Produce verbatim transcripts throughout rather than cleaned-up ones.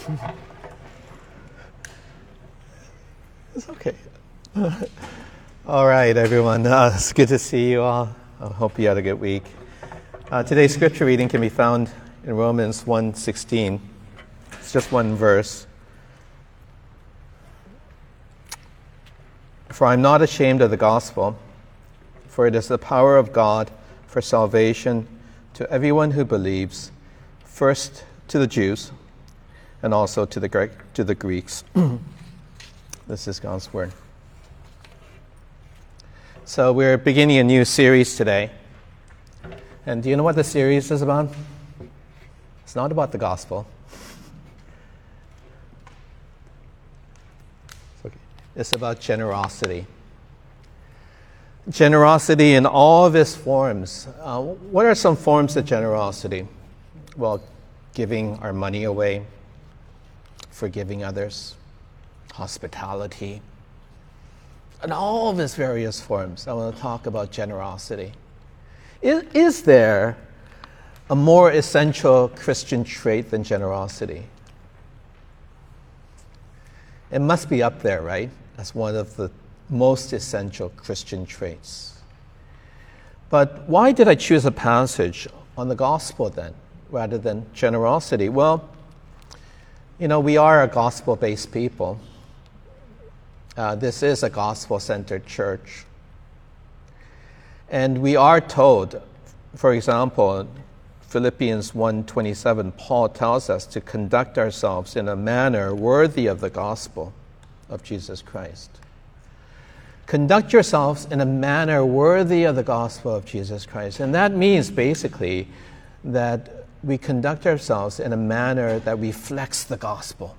It's okay. All right, everyone. Uh, it's good to see you all. I hope you had a good week. Uh, today's scripture reading can be found in Romans one sixteen. It's just one verse. For I am not ashamed of the gospel, for it is the power of God for salvation to everyone who believes, first to the Jews, and also to the Gre- to the Greeks. This is God's word. So we're beginning a new series today. And do you know what the series is about? It's not about the gospel. It's okay. It's about generosity. Generosity in all of its forms. Uh, what are some forms of generosity? Well, giving our money away, forgiving others, hospitality, and all of its various forms. I want to talk about generosity. Is, is there a more essential Christian trait than generosity? It must be up there, right? As one of the most essential Christian traits. But why did I choose a passage on the gospel then, rather than generosity? Well, you know, we are a gospel-based people. Uh, this is a gospel-centered church. And we are told, for example, Philippians one twenty-seven, Paul tells us to conduct ourselves in a manner worthy of the gospel of Jesus Christ. Conduct yourselves in a manner worthy of the gospel of Jesus Christ. And that means basically that we conduct ourselves in a manner that reflects the gospel.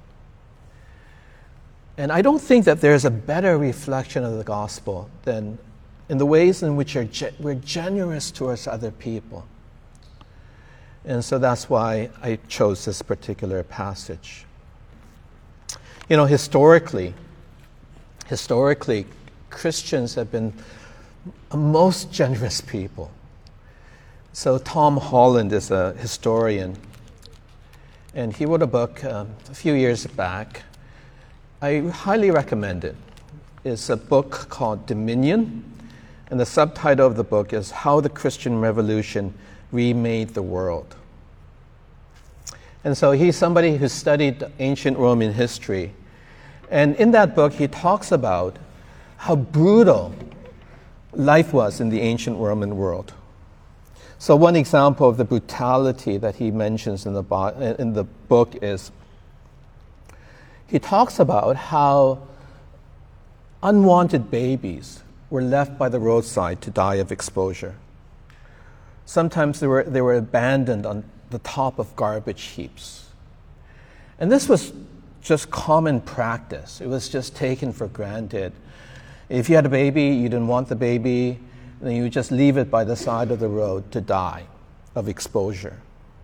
And I don't think that there's a better reflection of the gospel than in the ways in which we're generous towards other people. And so that's why I chose this particular passage. You know, historically, historically, Christians have been most generous people. So Tom Holland is a historian, and he wrote a book um, a few years back. I highly recommend it. It's a book called Dominion, and the subtitle of the book is How the Christian Revolution Remade the World. And so he's somebody who studied ancient Roman history. And in that book, he talks about how brutal life was in the ancient Roman world. So one example of the brutality that he mentions in the, bo- in the book is he talks about how unwanted babies were left by the roadside to die of exposure. Sometimes they were, they were abandoned on the top of garbage heaps. And this was just common practice. It was just taken for granted. If you had a baby, you didn't want the baby, then you would just leave it by the side of the road to die of exposure.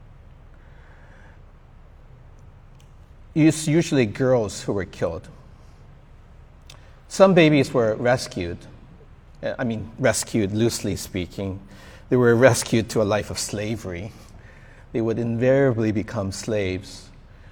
It's usually girls who were killed. Some babies were rescued. I mean, rescued, loosely speaking. They were rescued to a life of slavery. They would invariably become slaves.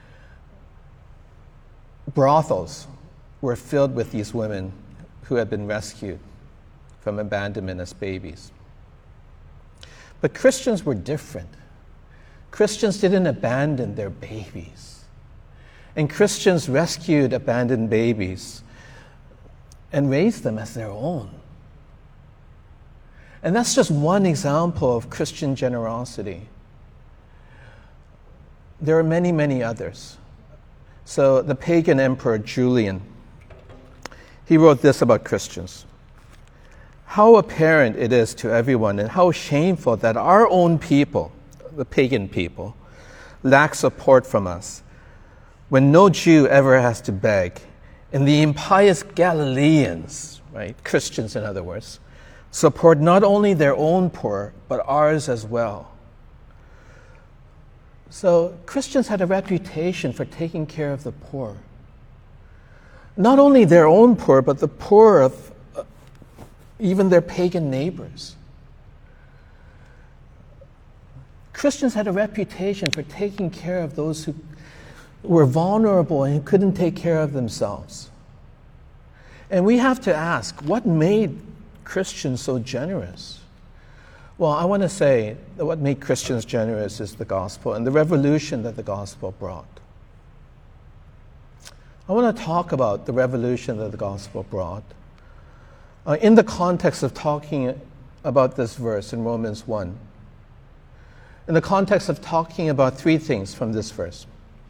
Brothels were filled with these women who had been rescued from abandonment as babies. But Christians were different. Christians didn't abandon their babies. And Christians rescued abandoned babies and raised them as their own. And that's just one example of Christian generosity. There are many, many others. So the pagan emperor Julian, he wrote this about Christians. How apparent it is to everyone and how shameful that our own people, the pagan people, lack support from us, when no Jew ever has to beg, and the impious Galileans, right, Christians in other words, support not only their own poor, but ours as well. So Christians had a reputation for taking care of the poor. Not only their own poor, but the poor of uh, even their pagan neighbors. Christians had a reputation for taking care of those who were vulnerable and couldn't take care of themselves. And we have to ask, what made Christians so generous? Well, I want to say that what made Christians generous is the gospel and the revolution that the gospel brought. I want to talk about the revolution that the gospel brought uh, in the context of talking about this verse in Romans one. In the context of talking about three things from this verse.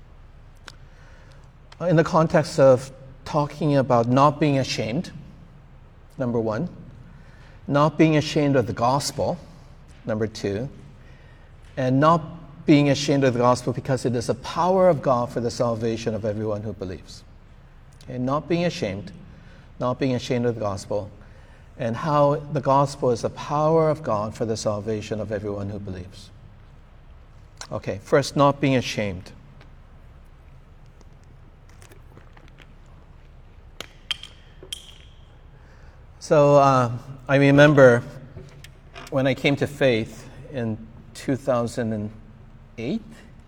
Uh, in the context of talking about not being ashamed, number one. Not being ashamed of the gospel, number two. And not being ashamed of the gospel because it is the power of God for the salvation of everyone who believes. Okay, not being ashamed, not being ashamed of the gospel, and how the gospel is the power of God for the salvation of everyone who believes. Okay, first, not being ashamed. So uh, I remember when I came to faith in two thousand eight,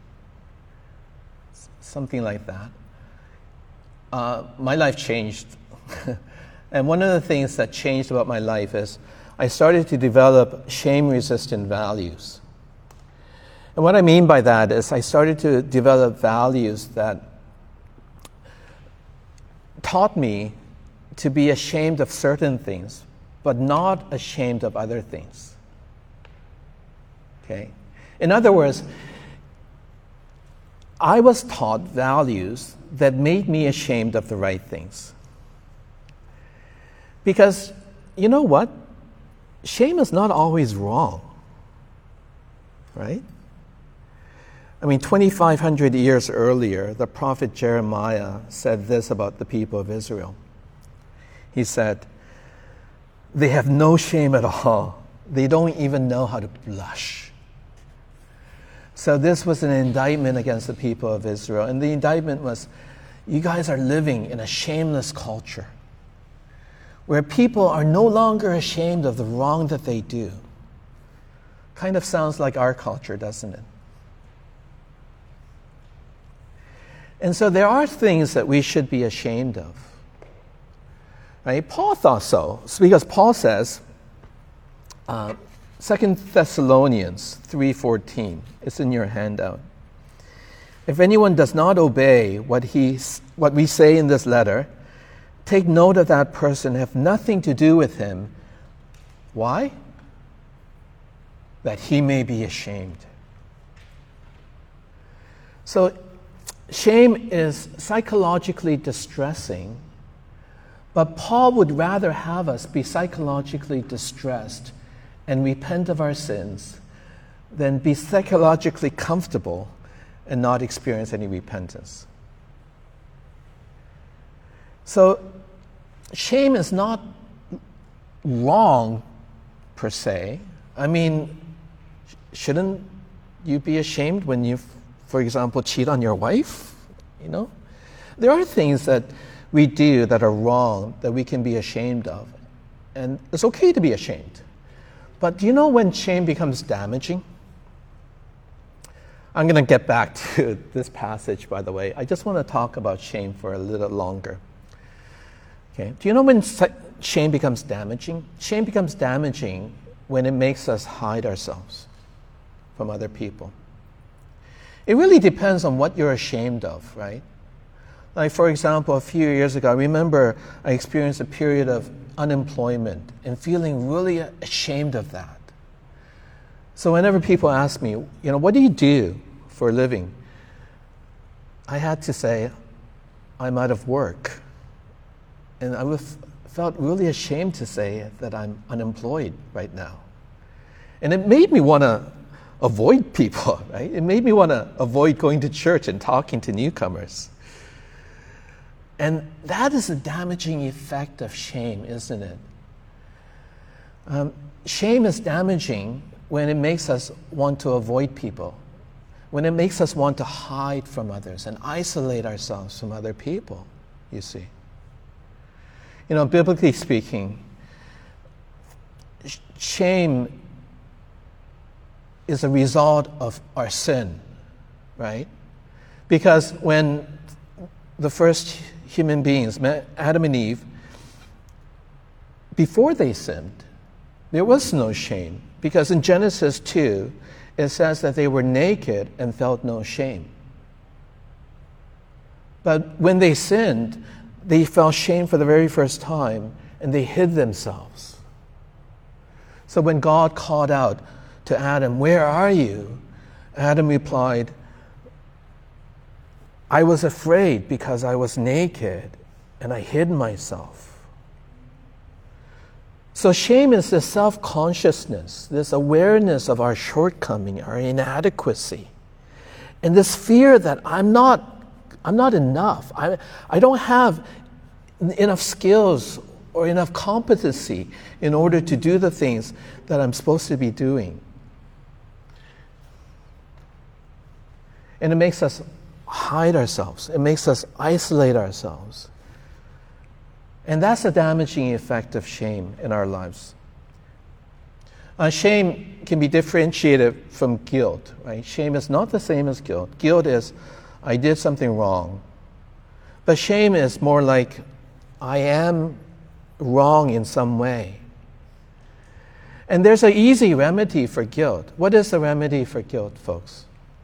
something like that, uh, my life changed. And one of the things that changed about my life is I started to develop shame-resistant values. And what I mean by that is I started to develop values that taught me to be ashamed of certain things, but not ashamed of other things. Okay? In other words, I was taught values that made me ashamed of the right things. Because, you know what? Shame is not always wrong. Right? I mean, twenty-five hundred years earlier, the prophet Jeremiah said this about the people of Israel. He said, they have no shame at all. They don't even know how to blush. So this was an indictment against the people of Israel. And the indictment was, you guys are living in a shameless culture where people are no longer ashamed of the wrong that they do. Kind of sounds like our culture, doesn't it? And so there are things that we should be ashamed of. Right? Paul thought so, because Paul says, uh, Second Thessalonians three fourteen, it's in your handout. If anyone does not obey what he, what we say in this letter, take note of that person, have nothing to do with him. Why? That he may be ashamed. So, shame is psychologically distressing, but Paul would rather have us be psychologically distressed and repent of our sins than be psychologically comfortable and not experience any repentance. So, shame is not wrong per se. I mean, shouldn't you be ashamed when you, for example, cheat on your wife? You know? There are things that we do that are wrong that we can be ashamed of. And it's okay to be ashamed. But do you know when shame becomes damaging? I'm going to get back to this passage, by the way. I just want to talk about shame for a little longer. Okay. Do you know when shame becomes damaging? Shame becomes damaging when it makes us hide ourselves from other people. It really depends on what you're ashamed of, right? Like, for example, a few years ago, I remember I experienced a period of unemployment and feeling really ashamed of that. So whenever people ask me, you know, what do you do for a living? I had to say, I'm out of work. And I was, felt really ashamed to say that I'm unemployed right now. And it made me want to avoid people, right? It made me want to avoid going to church and talking to newcomers. And that is a damaging effect of shame, isn't it? Um, shame is damaging when it makes us want to avoid people, when it makes us want to hide from others and isolate ourselves from other people, you see. You know, biblically speaking, sh- shame is a result of our sin, right? Because when the first human beings, Adam and Eve, before they sinned, there was no shame. Because in Genesis two, it says that they were naked and felt no shame. But when they sinned, they felt shame for the very first time, and they hid themselves. So when God called out to Adam, "Where are you?" Adam replied, "I was afraid because I was naked and I hid myself." So shame is this self-consciousness, this awareness of our shortcoming, our inadequacy, and this fear that I'm not I'm not enough. I, I don't have enough skills or enough competency in order to do the things that I'm supposed to be doing. And it makes us hide ourselves. It makes us isolate ourselves. And that's a damaging effect of shame in our lives. Uh, shame can be differentiated from guilt, right? Shame is not the same as guilt. Guilt is, I did something wrong. But shame is more like, I am wrong in some way. And there's an easy remedy for guilt. What is the remedy for guilt, folks?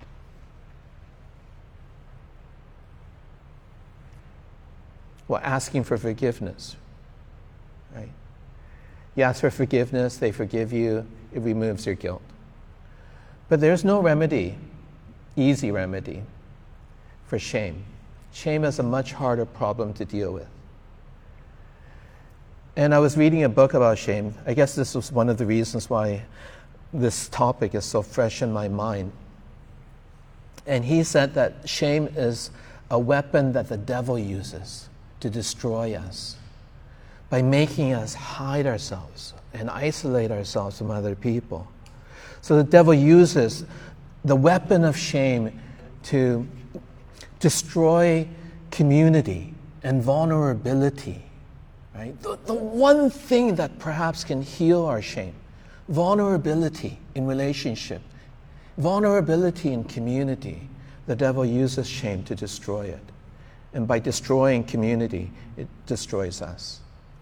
Well, asking for forgiveness, right? You ask for forgiveness, they forgive you, it removes your guilt. But there's no remedy, easy remedy, for shame. Shame is a much harder problem to deal with. And I was reading a book about shame. I guess this was one of the reasons why this topic is so fresh in my mind. And he said that shame is a weapon that the devil uses to destroy us by making us hide ourselves and isolate ourselves from other people. So the devil uses the weapon of shame to destroy community and vulnerability, right? The, the one thing that perhaps can heal our shame, vulnerability in relationship, vulnerability in community, the devil uses shame to destroy it. And by destroying community, it destroys us.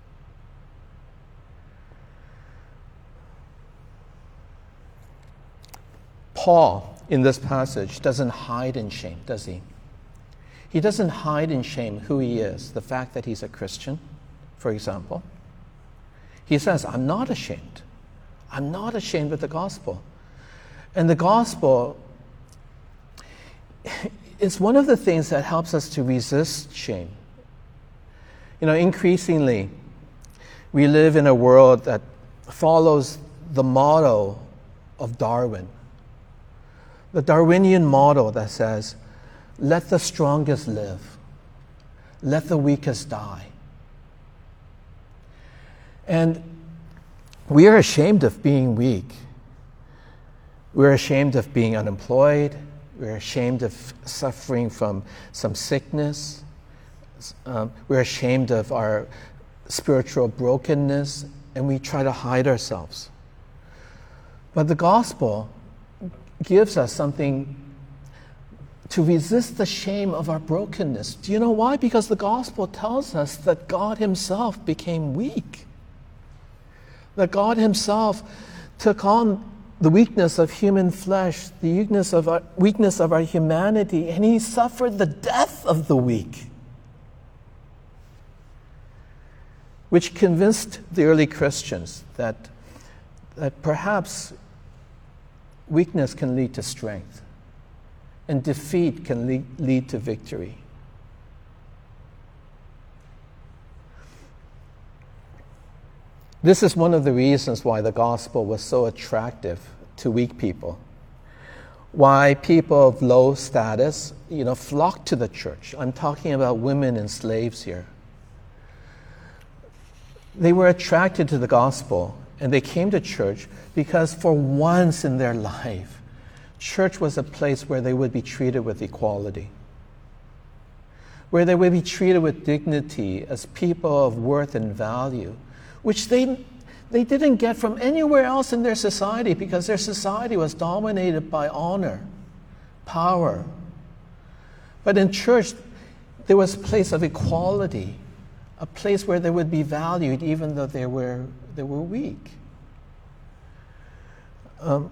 Paul, in this passage, doesn't hide in shame, does he? He doesn't hide in shame who he is, the fact that he's a Christian, for example. He says, I'm not ashamed. I'm not ashamed of the gospel. And the gospel is one of the things that helps us to resist shame. You know, increasingly, we live in a world that follows the model of Darwin. The Darwinian model that says, let the strongest live, let the weakest die. And we are ashamed of being weak. We're ashamed of being unemployed. We're ashamed of suffering from some sickness. Um, we're ashamed of our spiritual brokenness, and we try to hide ourselves. But the gospel gives us something to resist the shame of our brokenness. Do you know why? Because the gospel tells us that God himself became weak. That God himself took on the weakness of human flesh, the weakness of our, weakness of our humanity, and he suffered the death of the weak, which convinced the early Christians that, that perhaps weakness can lead to strength, and defeat can lead, lead to victory. This is one of the reasons why the gospel was so attractive to weak people. Why people of low status, you know, flocked to the church. I'm talking about women and slaves here. They were attracted to the gospel, and they came to church because for once in their life, church was a place where they would be treated with equality, where they would be treated with dignity as people of worth and value, which they they didn't get from anywhere else in their society, because their society was dominated by honor, power, But in church, there was a place of equality, a place where they would be valued even though they were, they were weak. Um,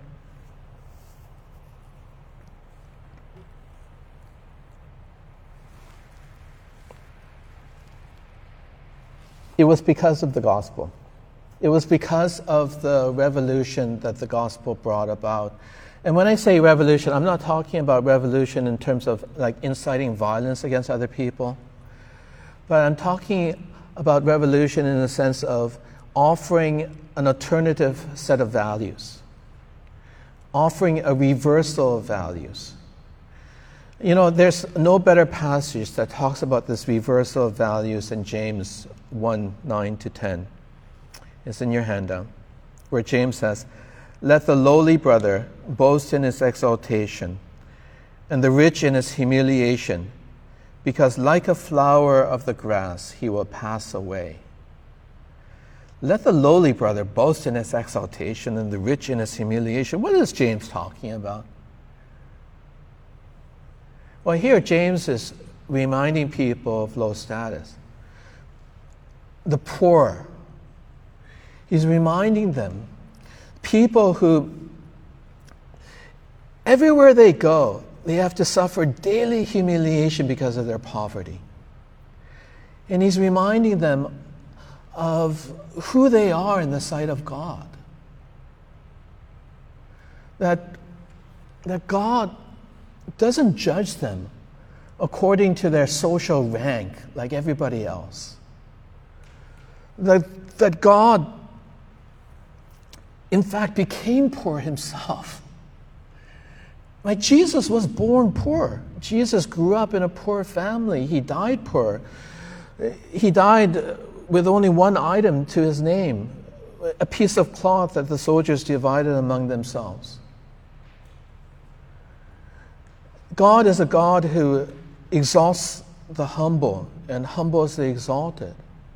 it was because of the gospel. It was because of the revolution that the gospel brought about. And when I say revolution, I'm not talking about revolution in terms of like inciting violence against other people, but I'm talking about revolution in the sense of offering an alternative set of values, offering a reversal of values. You know, there's no better passage that talks about this reversal of values than James one, nine to ten. It's in your handout, where James says, "Let the lowly brother boast in his exaltation, and the rich in his humiliation, because like a flower of the grass he will pass away." Let the lowly brother boast in his exaltation, and the rich in his humiliation. What is James talking about? Well, here James is reminding people of low status. The poor. He's reminding them, people who, everywhere they go, they have to suffer daily humiliation because of their poverty. And he's reminding them of who they are in the sight of God. That, that God doesn't judge them according to their social rank like everybody else. That, that God, in fact, became poor himself. Like Jesus was born poor. Jesus grew up in a poor family. He died poor. He died with only one item to his name, a piece of cloth that the soldiers divided among themselves. God is a God who exalts the humble and humbles the exalted.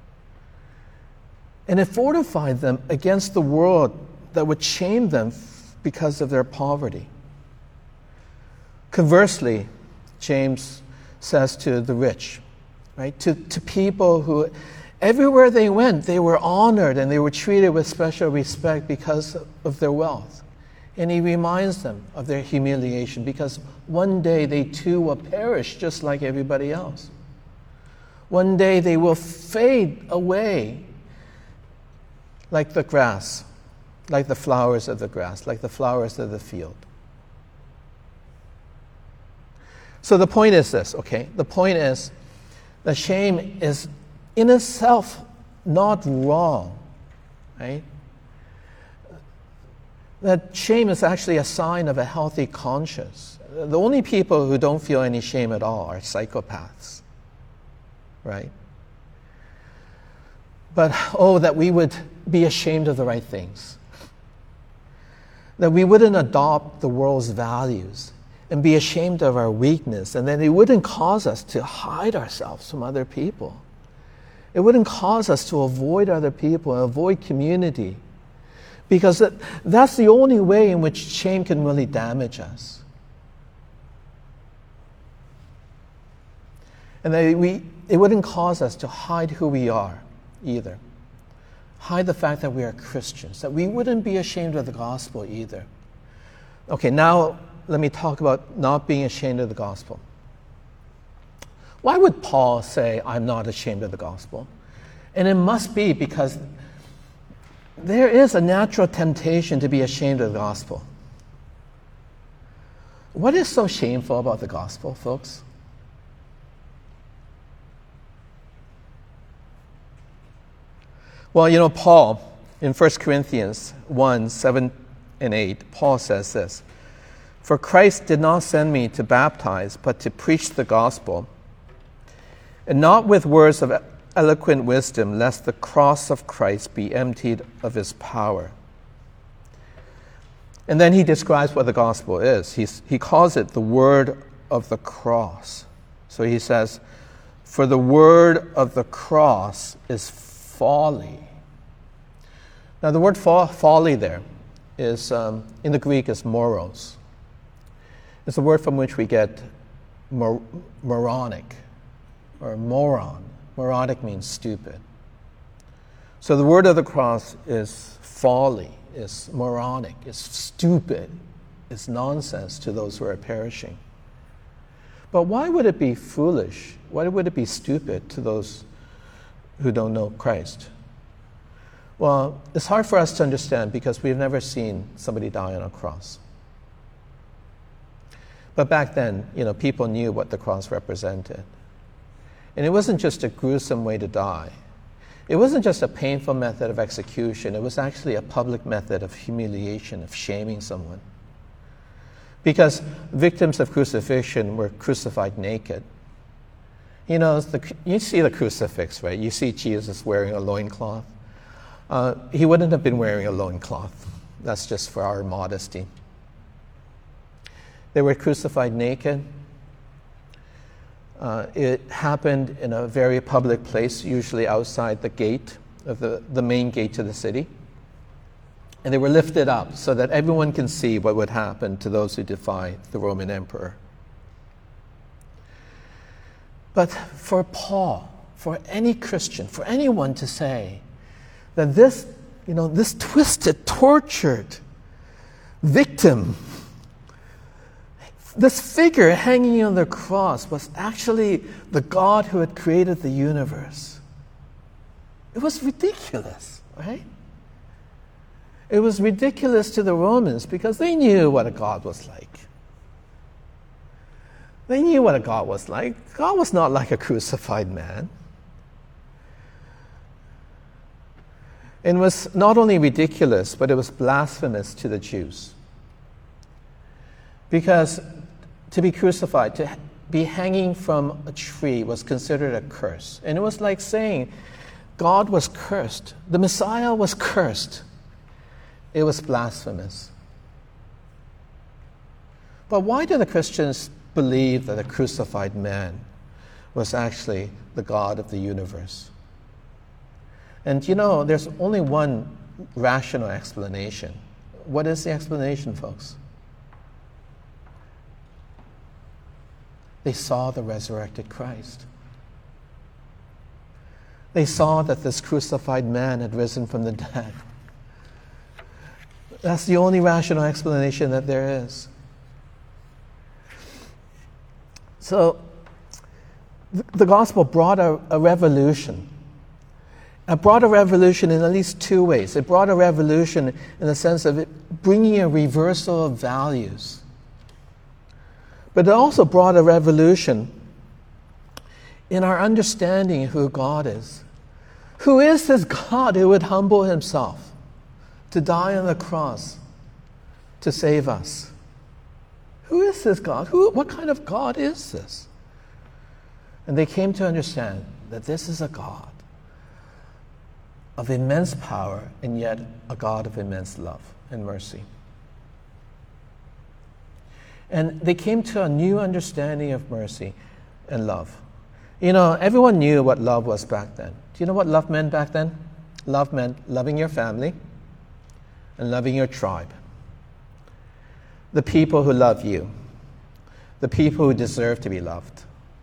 And it fortified them against the world that would shame them because of their poverty. Conversely, James says to the rich, right, to, to people who, everywhere they went, they were honored and they were treated with special respect because of their wealth. And he reminds them of their humiliation because one day they too will perish just like everybody else. One day they will fade away like the grass, like the flowers of the grass, like the flowers of the field. So the point is this, okay? The point is that shame is in itself not wrong, right? That shame is actually a sign of a healthy conscience. The only people who don't feel any shame at all are psychopaths, right? But, oh, that we would be ashamed of the right things. That we wouldn't adopt the world's values and be ashamed of our weakness, and then it wouldn't cause us to hide ourselves from other people. It wouldn't cause us to avoid other people and avoid community, because that, that's the only way in which shame can really damage us. And that we, it wouldn't cause us to hide who we are either. Hide the fact that we are Christians, that we wouldn't be ashamed of the gospel either. Okay, now let me talk about not being ashamed of the gospel. Why would Paul say, I'm not ashamed of the gospel? And it must be because there is a natural temptation to be ashamed of the gospel. What is so shameful about the gospel, folks? Well, you know, Paul, in First Corinthians one, seven and eight, Paul says this, "For Christ did not send me to baptize, but to preach the gospel, and not with words of eloquent wisdom, lest the cross of Christ be emptied of his power." And then he describes what the gospel is. He's, he calls it the word of the cross. So he says, "For the word of the cross is folly." Now the word fo- folly there is, um, in the Greek, is moros. It's a word from which we get mor- moronic or moron. Moronic means stupid. So the word of the cross is folly, is moronic, is stupid, is nonsense to those who are perishing. But why would it be foolish? Why would it be stupid to those who don't know Christ? Well, it's hard for us to understand because we've never seen somebody die on a cross. But back then, you know, people knew what the cross represented. And it wasn't just a gruesome way to die. It wasn't just a painful method of execution. It was actually a public method of humiliation, of shaming someone. Because victims of crucifixion were crucified naked. You know, the, you see the crucifix, right? You see Jesus wearing a loincloth. Uh, he wouldn't have been wearing a loincloth. That's just for our modesty. They were crucified naked. Uh, it happened in a very public place, usually outside the gate, of the, the main gate to the city. And they were lifted up so that everyone can see what would happen to those who defy the Roman emperor. But for Paul, for any Christian, for anyone to say that this, you know, this twisted, tortured victim, this figure hanging on the cross was actually the God who had created the universe. It was ridiculous, right? It was ridiculous to the Romans because they knew what a God was like. They knew what a God was like. God was not like a crucified man. It was not only ridiculous, but it was blasphemous to the Jews. Because to be crucified, to be hanging from a tree was considered a curse. And it was like saying God was cursed. The Messiah was cursed. It was blasphemous. But why do the Christians believe that a crucified man was actually the God of the universe? And you know, there's only one rational explanation. What is the explanation, folks? They saw the resurrected Christ. They saw that this crucified man had risen from the dead. That's the only rational explanation that there is. So, the gospel brought a, a revolution. It brought a revolution in at least two ways. It brought a revolution in the sense of it bringing a reversal of values. But it also brought a revolution in our understanding of who God is. Who is this God who would humble himself to die on the cross to save us? Who is this God? Who, what kind of God is this? And they came to understand that this is a God of immense power and yet a God of immense love and mercy. And they came to a new understanding of mercy and love. You know, everyone knew what love was back then. Do you know what love meant back then? Love meant loving your family and loving your tribe. The people who love you. The people who deserve to be loved.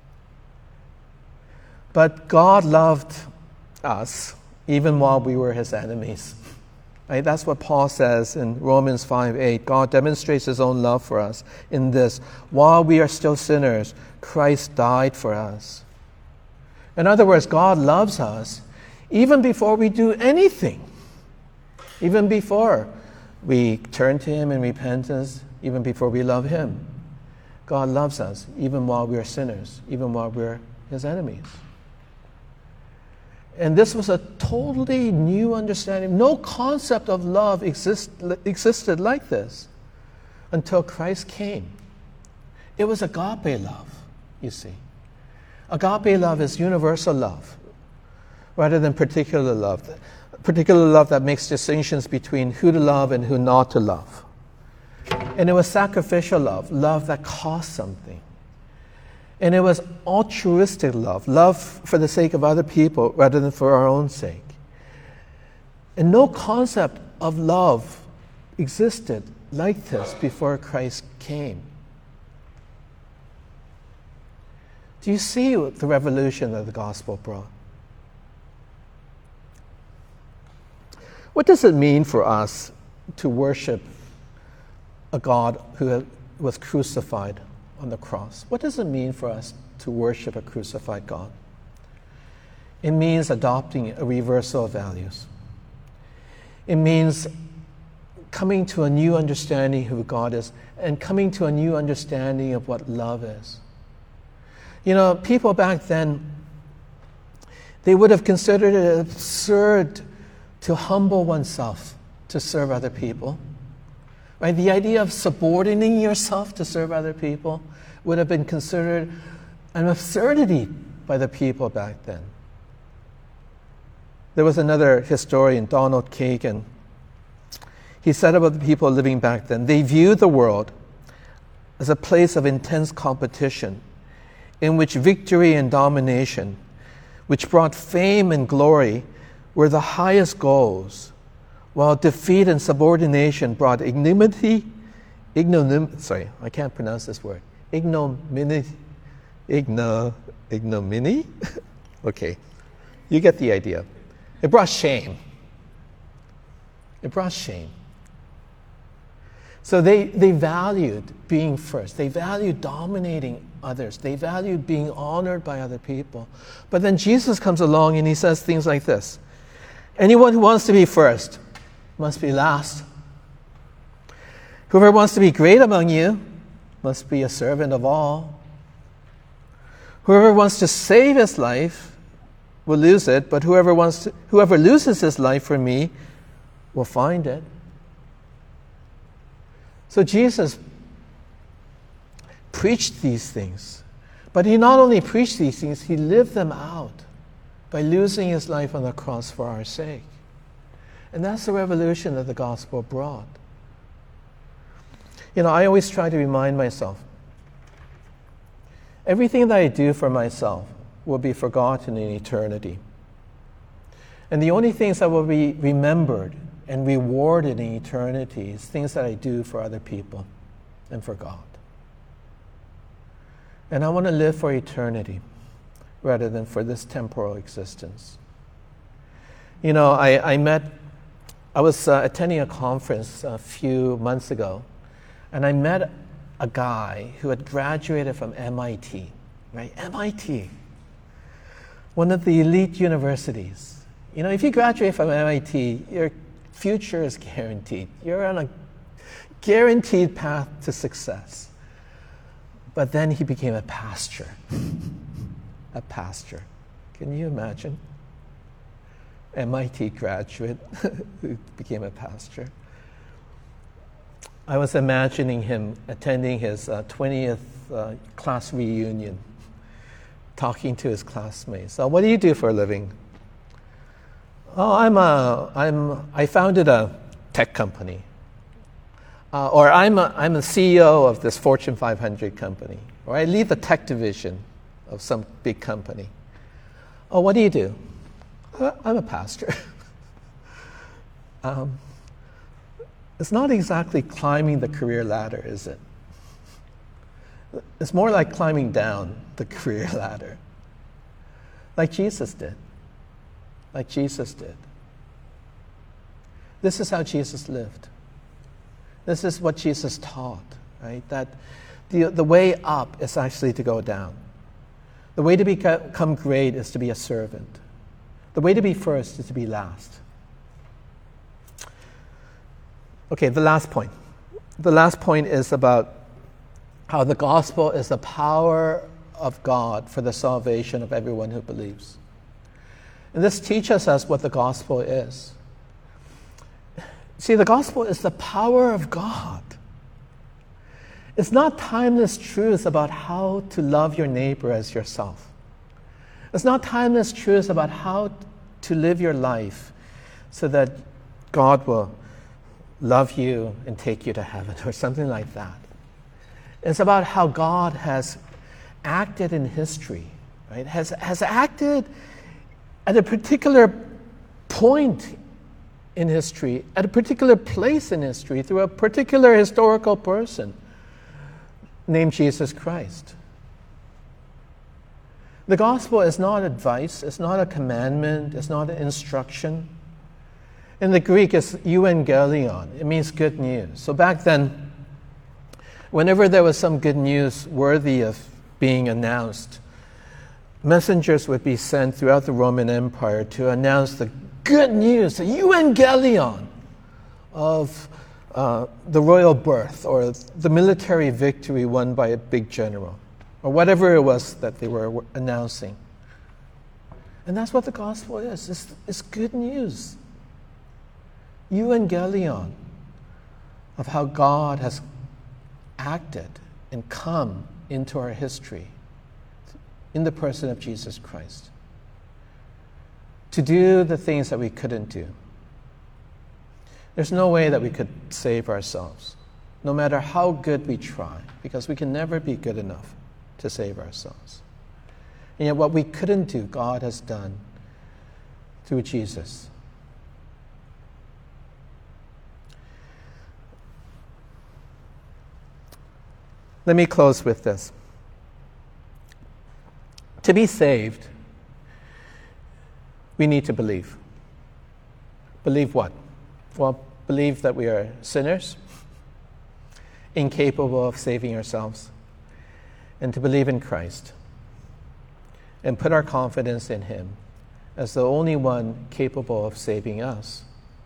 But God loved us even while we were his enemies. Right? That's what Paul says in Romans five eight. God demonstrates his own love for us in this: while we are still sinners, Christ died for us. In other words, God loves us even before we do anything. Even before we turn to him in repentance, even before we love him. God loves us even while we are sinners, even while we're his enemies. And this was a totally new understanding. No concept of love exist, existed like this until Christ came. It was agape love, you see. Agape love is universal love rather than particular love. Particular love that makes distinctions between who to love and who not to love. And it was sacrificial love, love that cost something. And it was altruistic love, love for the sake of other people rather than for our own sake. And no concept of love existed like this before Christ came. Do you see the revolution that the gospel brought? What does it mean for us to worship a God who was crucified on the cross? What does it mean for us to worship a crucified God? It means adopting a reversal of values. It means coming to a new understanding of who God is and coming to a new understanding of what love is. You know, people back then, they would have considered it absurd to humble oneself to serve other people. Right? The idea of subordinating yourself to serve other people would have been considered an absurdity by the people back then. There was another historian, Donald Kagan. He said about the people living back then, they viewed the world as a place of intense competition in which victory and domination, which brought fame and glory, were the highest goals, while defeat and subordination brought ignominy, ignonim, sorry, I can't pronounce this word, ignominy, igno, ignominy? Okay, you get the idea. It brought shame. It brought shame. So they, they valued being first. They valued dominating others. They valued being honored by other people. But then Jesus comes along and he says things like this. Anyone who wants to be first must be last. Whoever wants to be great among you must be a servant of all. Whoever wants to save his life will lose it, but whoever wants to, whoever loses his life for me will find it. So Jesus preached these things, but he not only preached these things, he lived them out by losing his life on the cross for our sake. And that's the revolution that the gospel brought. You know, I always try to remind myself, everything that I do for myself will be forgotten in eternity. And the only things that will be remembered and rewarded in eternity is things that I do for other people and for God. And I want to live for eternity rather than for this temporal existence. You know, I, I met, I was uh, attending a conference a few months ago, and I met a guy who had graduated from M I T, right? M I T, one of the elite universities. You know, if you graduate from M I T, your future is guaranteed. You're on a guaranteed path to success. But then he became a pastor. A pastor. Can you imagine? M I T graduate who became a pastor. I was imagining him attending his uh, twentieth uh, class reunion, talking to his classmates. So, what do you do for a living? Oh, I'm a, I'm, I founded a tech company. Uh, or I'm a, I'm a C E O of this Fortune five hundred company. Or I lead the tech division of some big company. Oh, what do you do? Uh, I'm a pastor. um, it's not exactly climbing the career ladder, is it? It's more like climbing down the career ladder. Like Jesus did. Like Jesus did. This is how Jesus lived. This is what Jesus taught, right? That the, the way up is actually to go down. The way to become great is to be a servant. The way to be first is to be last. Okay, the last point. The last point is about how the gospel is the power of God for the salvation of everyone who believes. And this teaches us what the gospel is. See, the gospel is the power of God. It's not timeless truths about how to love your neighbor as yourself. It's not timeless truths about how to live your life so that God will love you and take you to heaven or something like that. It's about how God has acted in history, right? Has, has acted at a particular point in history, at a particular place in history, through a particular historical person named Jesus Christ. The gospel is not advice, it's not a commandment, it's not an instruction. In the Greek, it's euangelion. It means good news. So back then, whenever there was some good news worthy of being announced, messengers would be sent throughout the Roman Empire to announce the good news, the euangelion of uh, the royal birth or the military victory won by a big general, or whatever it was that they were announcing. And that's what the gospel is. It's, it's good news. Euangelion of how God has acted and come into our history in the person of Jesus Christ to do the things that we couldn't do. There's no way that we could save ourselves, no matter how good we try, because we can never be good enough to save ourselves. And yet what we couldn't do, God has done through Jesus. Let me close with this. To be saved, we need to believe. Believe what? Well, believe that we are sinners, incapable of saving ourselves, and to believe in Christ and put our confidence in Him as the only one capable of saving us.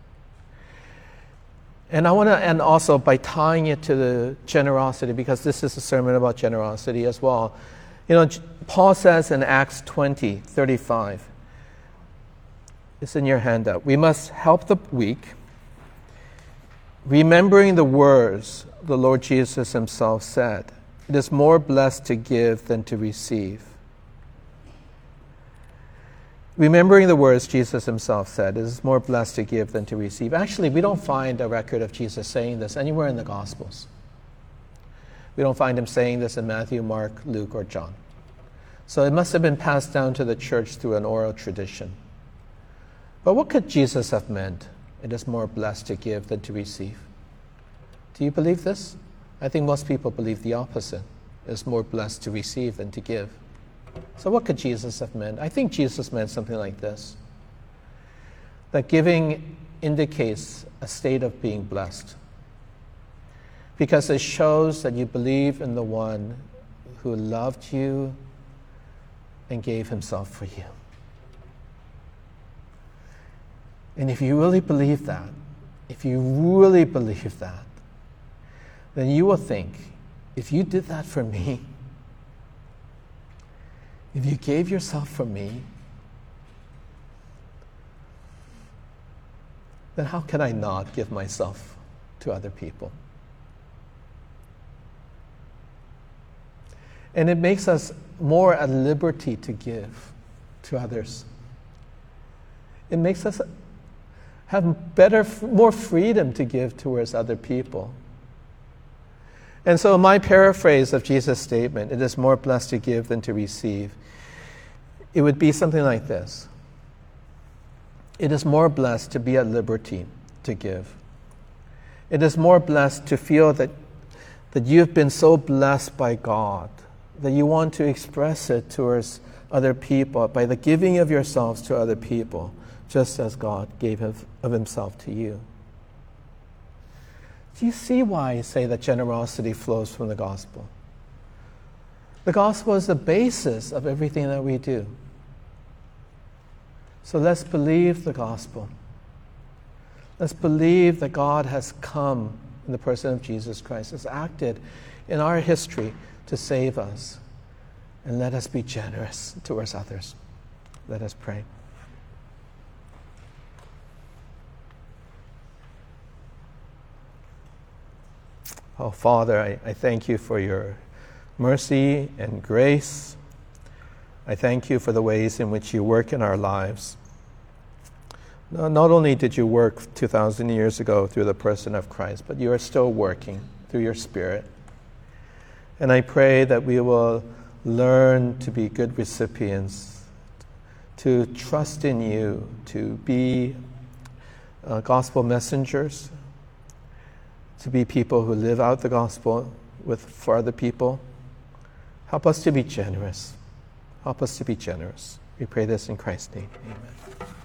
And I want to end also by tying it to the generosity, because this is a sermon about generosity as well. You know, Paul says in Acts twenty thirty-five, it's in your handout, we must help the weak, remembering the words the Lord Jesus Himself said, it is more blessed to give than to receive. Remembering the words Jesus Himself said, it is more blessed to give than to receive. Actually, we don't find a record of Jesus saying this anywhere in the Gospels. We don't find Him saying this in Matthew, Mark, Luke, or John. So it must have been passed down to the church through an oral tradition. But what could Jesus have meant? It is more blessed to give than to receive. Do you believe this? I think most people believe the opposite. It is more blessed to receive than to give. So what could Jesus have meant? I think Jesus meant something like this. That giving indicates a state of being blessed, because it shows that you believe in the one who loved you and gave Himself for you. And if you really believe that, if you really believe that, then you will think, if you did that for me, if you gave yourself for me, then how can I not give myself to other people? And it makes us more at liberty to give to others. It makes us have better, more freedom to give towards other people. And so my paraphrase of Jesus' statement, it is more blessed to give than to receive, it would be something like this. It is more blessed to be at liberty to give. It is more blessed to feel that, that you've been so blessed by God that you want to express it towards other people by the giving of yourselves to other people, just as God gave of Himself to you. Do you see why I say that generosity flows from the gospel? The gospel is the basis of everything that we do. So let's believe the gospel. Let's believe that God has come in the person of Jesus Christ, has acted in our history to save us. And let us be generous towards others. Let us pray. Oh, Father, I, I thank You for Your mercy and grace. I thank You for the ways in which You work in our lives. Not only did You work two thousand years ago through the person of Christ, but You are still working through Your Spirit. And I pray that we will learn to be good recipients, to trust in You, to be uh, gospel messengers, to be people who live out the gospel with for other people. Help us to be generous. Help us to be generous. We pray this in Christ's name. Amen.